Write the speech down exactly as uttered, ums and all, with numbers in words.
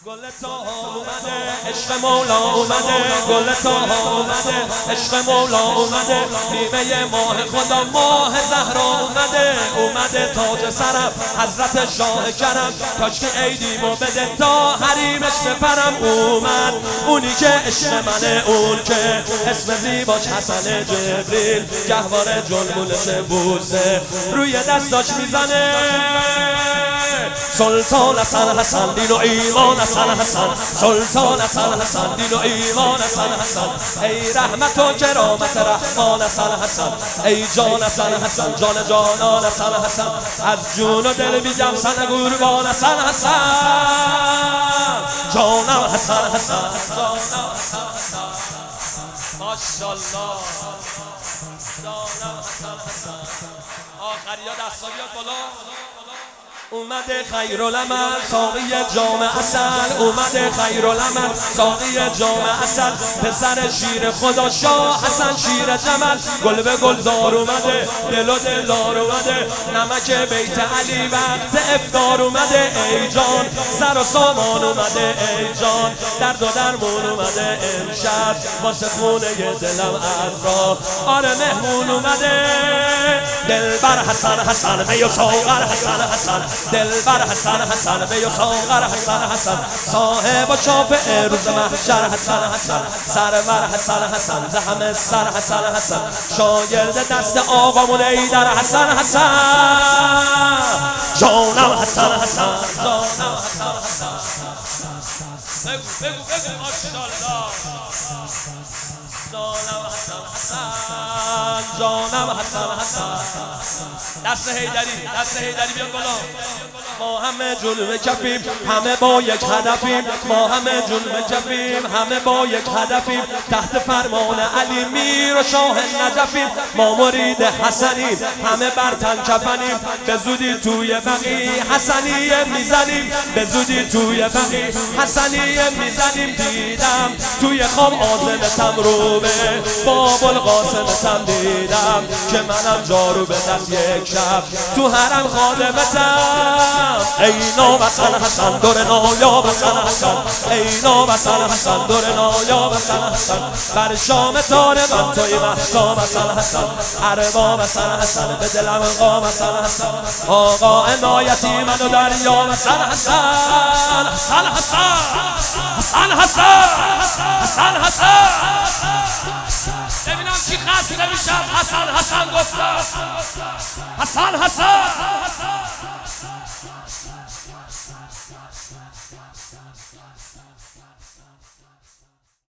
گل طه اومده عشق مولا اومده، گل طه اومده عشق مولا اومده، نیمه ماه خدا ماه زهرا اومده، اومده تاج سرم حضرت شاه کرم، کاش که عیدیمو بده تا حریمش بپرم. اومد اونی که عشق منه، اون که اسم زیباش حسن جبریل، گهواره جلمولش بوسه روی دستاش میزنه. سلطان حسن حسن دین و ایمان حسن حسن، سلطان حسن حسن دین و ایمان حسن حسن، ای رحمت و کرامت رحمان حسن حسن، ای جان حسن حسن جان جانان حسن حسن، از جون و دل میگم سن قربان حسن حسن، جانم حسن حسن جانم حسن حسن، ماشاءالله جانم حسن حسن. آخریا دستا بیاد بالا. اومده خیرالعمل ساقی جام عسل، اومده خیرالعمل ساقی جام عسل، پسر شیر خدا شاه حسن شیر جمل، گل به گلزار اومده دل و دلدار اومده، نمک بیت علی وقت افطار اومده، ای جان سر و سامان اومده، ای جان درد و درمون اومده، امشب واسه خونه دلم از راه آره مهمون اومده. دلبر حسن حسن می و ساغر حسن حسن، دلبر حسن حسن می و ساغر حسن حسن، صاحب و شافع روز محشر حسن حسن، سرور حسن حسن زحم سر حسن حسن، شاگرد دست آقامون ایدر حسن حسن، جانم حسن حسن جانم حسن حسن. بگو بگو بگو ماشاءالله. جانم حسن حسن جانم حسن حسن. دست حیدری دست حیدری بیاد بالا. ما همه جلوه کفیم همه با یک هدفیم، ما همه جلوه کفیم همه با یک هدفیم، تحت فرمان علی میر و شاه نجفیم، ما مرید حسنیم همه بر تن کفنیم، به زودی توی بقی حسنیه میزنیم، به زودی توی بقی حسنیه میزنیم. دیدم توی خواب آزمتم رو به باب القاسمتم، دیدم که منم جارو به دست یک شب تو حرم خادمتم، ای نام حسن حسن دور نایاب حسن حسن، ای نام حسن حسن دور نایاب حسن حسن، بر شام تار من توی محتام حسن حسن، ارباب حسن حسن به دلم قام حسن حسن، آقا عنایتی منو دریاب حسن حسن حسن حسن حسن حسن حسن حسن. ببینم چی خسته میشه حسن حسن گفتم حسن حسن.